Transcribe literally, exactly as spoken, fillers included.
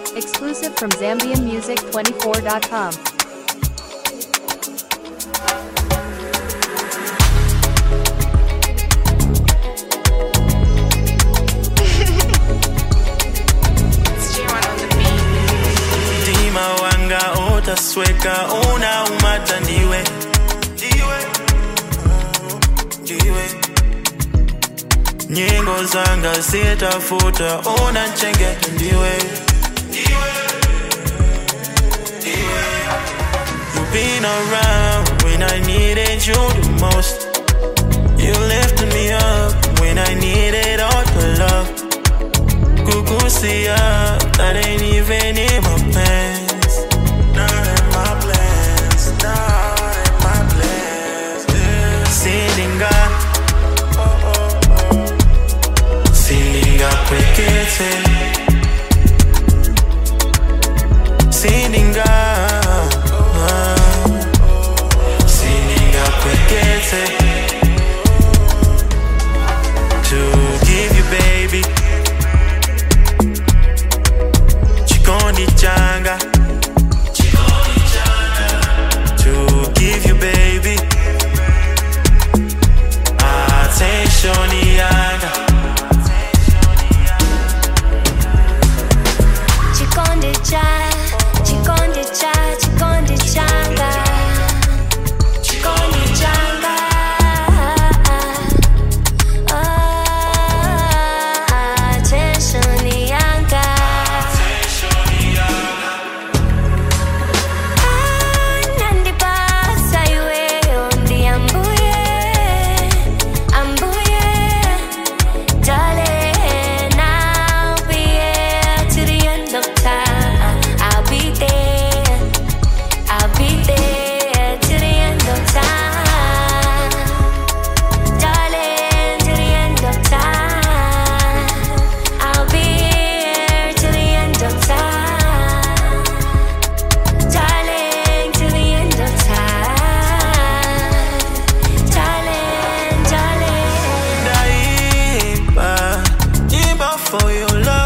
Exclusive from Zambian Music twenty-four dot com. Sweka una umata ndiwe ndiwe ndiwe Nyengo zanga zitafuta una nchengeta ndiwe ndiwe ndiwe You've been around when I needed you the most. You lifted me up when I needed all the love. Kukusia, that ain't even in my plans. Silinga, silinga kwekete, silinga, silinga kwekete. To give you baby, chikondi changa. To give you baby. Shoni yanga Chikonde cha, chikonde cha, chikonde changa Chikonde changa Ah, shoni yanga Ah, nandi pasa iwe ondi ambuye for your love.